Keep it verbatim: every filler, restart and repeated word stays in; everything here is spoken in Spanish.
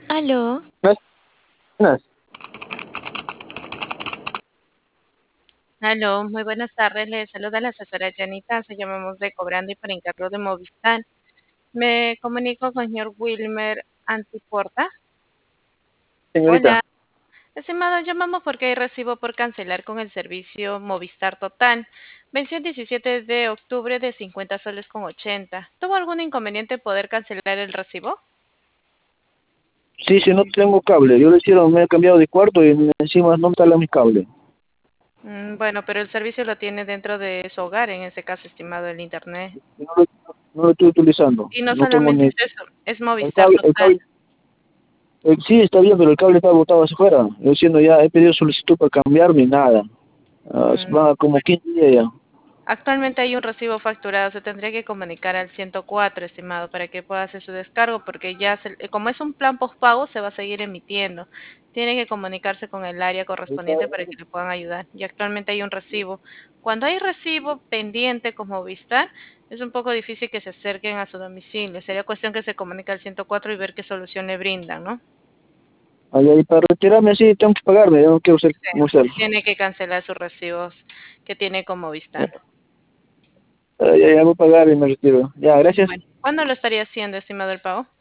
Aló, Buenas. Aló, muy buenas tardes. Le saluda la asesora Janita. Se llamamos de Cobrando y por encargo de Movistar. Me comunico con el señor Wilmer Antiporta. Señorita. Hola, estimado, llamamos porque hay recibo por cancelar con el servicio Movistar Total. Venció el diecisiete de octubre de cincuenta soles con ochenta. ¿Tuvo algún inconveniente poder cancelar el recibo? Sí, sí, no tengo cable. Yo le hicieron, me he cambiado de cuarto y encima no me sale mi cable. Mm, bueno, pero el servicio lo tiene dentro de su hogar, en ese caso, estimado, el internet. Y No lo, no lo estoy utilizando. Y no No tengo solamente ni... es eso, es El Movistar cable, el Total. cable, el- sí, está bien, pero el cable está botado hacia afuera. Yo diciendo ya, he pedido solicitud para cambiarme y nada. Ah, Mm, va como quince días ya. Actualmente hay un recibo facturado, se tendría que comunicar al ciento cuatro, estimado, para que pueda hacer su descargo, porque ya, se- eh, como es un plan postpago, se va a seguir emitiendo. Tiene que comunicarse con el área correspondiente para que le puedan ayudar. Y actualmente hay un recibo. Cuando hay recibo pendiente como Vistar, es un poco difícil que se acerquen a su domicilio. Sería cuestión que se comunique al ciento cuatro y ver qué solución le brindan, ¿no? Ahí, ahí, para retirarme así tengo que pagarme, yo no quiero ser Sí. comercial. Tiene que cancelar sus recibos que tiene como Vistar. Ah, ya, ya voy a pagar y me retiro. Ya, gracias. Bueno, ¿cuándo lo estaría haciendo, estimado el pago?